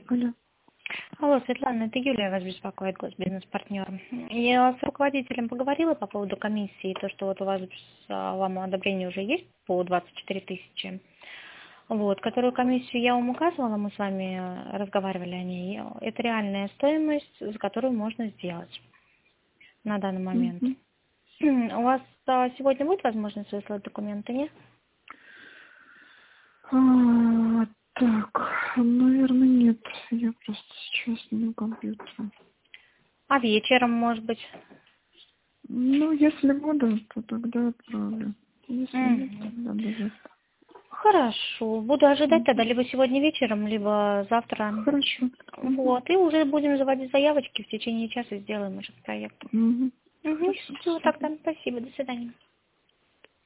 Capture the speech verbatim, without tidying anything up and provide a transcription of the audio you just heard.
Алло. Алло, Светлана, это Юлия вас беспокоит, госбизнес-партнер. Я с руководителем поговорила по поводу комиссии, то, что вот у вас а, вам одобрение уже есть по двадцать четыре тысячи. Вот, которую комиссию я вам указывала, мы с вами разговаривали о ней. Это реальная стоимость, за которую можно сделать на данный момент. Мгм. У вас а, сегодня будет возможность выслать документы, нет? А, так, наверное, нет. Я просто сейчас не на компьютере. А вечером, может быть? Ну, если буду, то тогда отправлю. Если нет, Мгм. тогда до завтра. Хорошо. Буду ожидать тогда Мгм. либо сегодня вечером, либо завтра. Хорошо. Мгм. Вот. И уже будем заводить заявочки в течение часа, сделаем уже проект. Мгм. Угу. Хорошо, Все, всё. тогда спасибо. До свидания.